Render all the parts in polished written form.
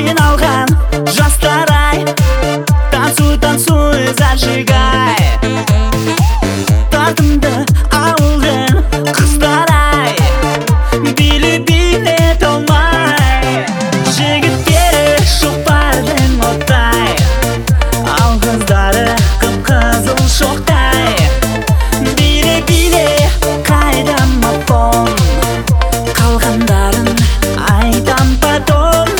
сенен алған жастар ай, танцуй, танцуй, зажигай. Тартымды ауылдың қыздар ай, биле талмай. Жігіттері шоқпардың оттай, ал қыздары қып-қызыл шоқтай. Биле қайдам апон, қалғандарын айтам потом.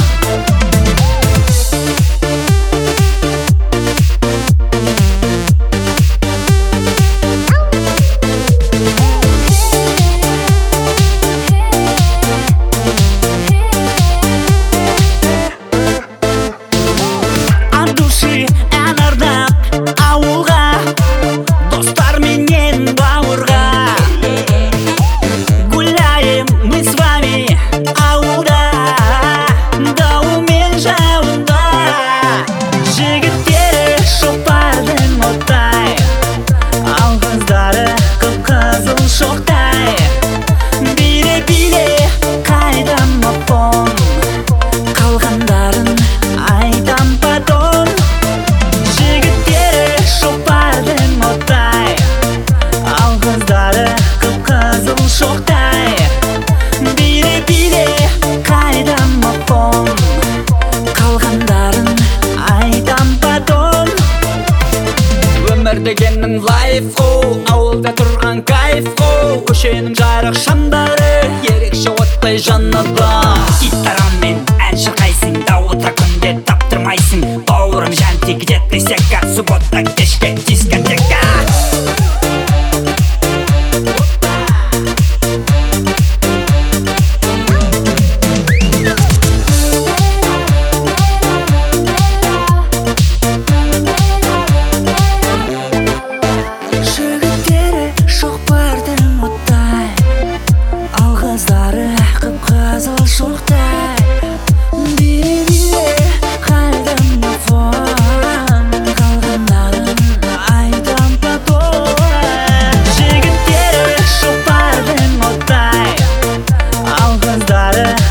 От души ән арнап ауылға, достар менен бауырға. Гуляем мы с вами ауылда, дауыл мен жауында. Жігіттері шоқпардың оттай, ал қыздары қып-қызыл шоқтай. Биле қайдам апон, қалғандарын айтам потом. Жігіттері шоқпардың оттай, ал қыздары қып-қызыл шоқтай. Биле қайдам апон, қалғандарын айтам потом. Өмір дегеннің лайф қой, ауылда тұрған кайф қой. Көшенің жарық шамдары ерекше оттай жанады. Гитарамен ән шырқайсың, дауылда күнде таптырмайсың. Бауырым жан тегідет десека, суббота кешке дискотека. Жігіттері шоқпардың оттай, ал қыздары қып-қызыл шоқтай. Биле қайдам апон, қалғандарын айтам потом. Жігіттері шоқпардың оттай, ал қыздары